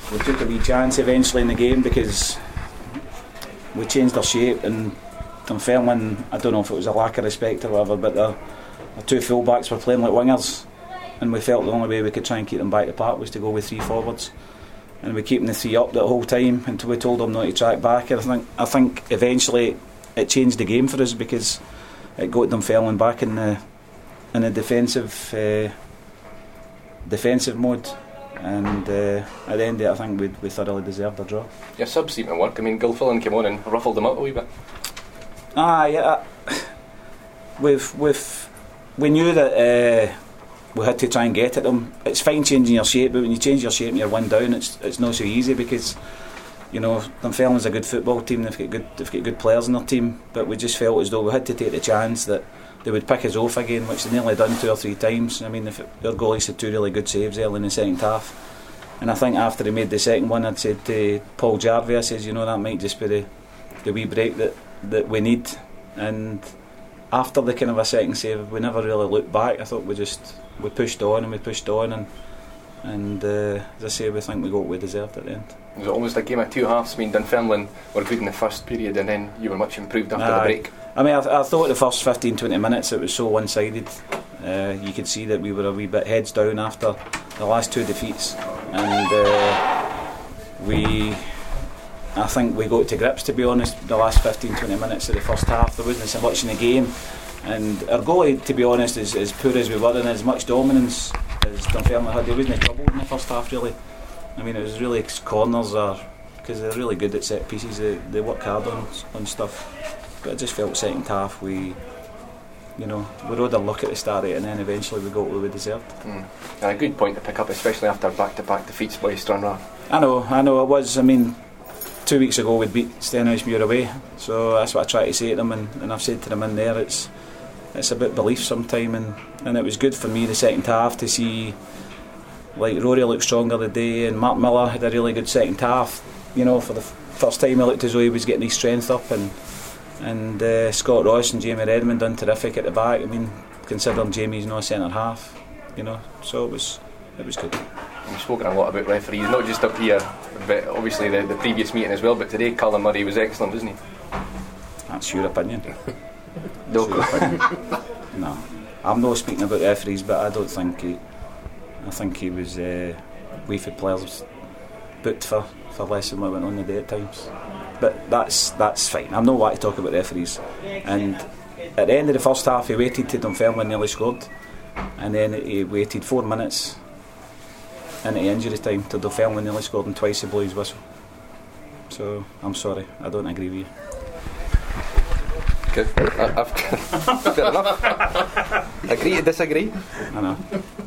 we took a wee chance eventually in the game because we changed our shape, and Dunfermline, I don't know if it was a lack of respect or whatever, but the two full-backs were playing like wingers, and we felt the only way we could try and keep them back to park was to go with three forwards, and we keeping the three up the whole time until we told them not to track back. And I think eventually it changed the game for us because it got Dunfermline back in the defensive mode, and at the end of it, I think we thoroughly deserved a draw. Your subs seem to work. I mean, Gilfillan came on and ruffled them up a wee bit. Yeah. We knew that we had to try and get at them. It's fine changing your shape, but when you change your shape and you're one down, it's not so easy because, you know, Dunfermline's a good football team. They've got good players in their team, but we just felt as though we had to take the chance that they would pick us off again, which they nearly done 2 or 3 times. I mean, their goalies had 2 really good saves early in the second half, and I think after he made the second one, I'd said to Paul Jarvie, I says, you know, that might just be the wee break that we need. And after the kind of a second save, we never really looked back. I thought we pushed on and as I say, we think we got what we deserved at the end. It was almost a game of 2 halves. I mean, Dunfermline were good in the first period, and then you were much improved after the break. I mean, I thought the first 15-20 minutes it was so one-sided. You could see that we were a wee bit heads down after the last 2 defeats, and I think we got to grips, to be honest, the last 15-20 minutes of the first half. There wasn't so much in the game, and our goalie, to be honest, as poor as we were and as much dominance as Dunfermline had, there wasn't trouble in the first half really. I mean, it was really corners, because they're really good at set pieces. They work hard on stuff, but I just felt second half we rode a luck at the start of it, and then eventually we got what we deserved. And a good point to pick up, especially after back-to-back defeats by Stranraer. I know it was. I mean, 2 weeks ago we'd beat Stenhousemuir away, so that's what I try to say to them, and I've said to them in there, it's about belief sometime, and it was good for me the second half to see, like, Rory looked stronger today, and Mark Miller had a really good second half. You know, for the first time he looked as though he was getting his strength up, and Scott Ross and Jamie Redmond done terrific at the back. I mean, considering Jamie's not a centre half, you know, so it was good. We've spoken a lot about referees, not just up here, but obviously the previous meeting as well, but today Callum Murray was excellent, wasn't he? That's your opinion. No. No, I'm not speaking about referees, but I don't think I think he was we've had players booked for less than what went on the day at times, but that's fine. I'm not wanting to talk about referees. And at the end of the first half he waited till Dunfermline nearly scored, and then he waited 4 minutes into injury time till Dunfermline nearly scored, and twice he blew his whistle. So I'm sorry, I don't agree with you. Good. Fair enough. Agree to disagree. I know.